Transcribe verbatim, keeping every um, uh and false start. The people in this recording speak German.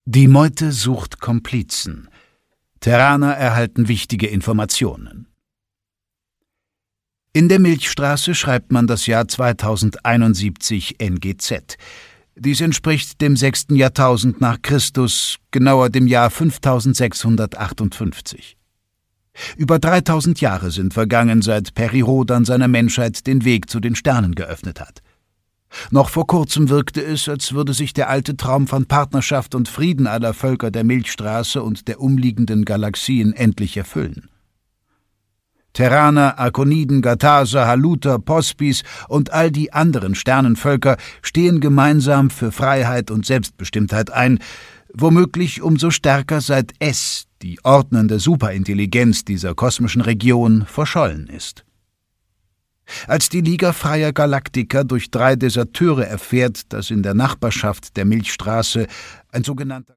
Die Meute sucht Komplizen. Terraner erhalten wichtige Informationen. In der Milchstraße schreibt man das Jahr zweitausendeinundsiebzig N G Z. Dies entspricht dem sechsten Jahrtausend nach Christus, genauer dem Jahr fünftausendsechshundertachtundfünfzig. Über dreitausend Jahre sind vergangen, seit Perirodan seiner Menschheit den Weg zu den Sternen geöffnet hat. Noch vor kurzem wirkte es, als würde sich der alte Traum von Partnerschaft und Frieden aller Völker der Milchstraße und der umliegenden Galaxien endlich erfüllen. Terraner, Arkoniden, Gathaser, Haluter, Pospis und all die anderen Sternenvölker stehen gemeinsam für Freiheit und Selbstbestimmtheit ein, womöglich umso stärker seit S, die ordnende Superintelligenz dieser kosmischen Region, verschollen ist. Als die Liga Freier Galaktiker durch drei Deserteure erfährt, dass in der Nachbarschaft der Milchstraße ein sogenannter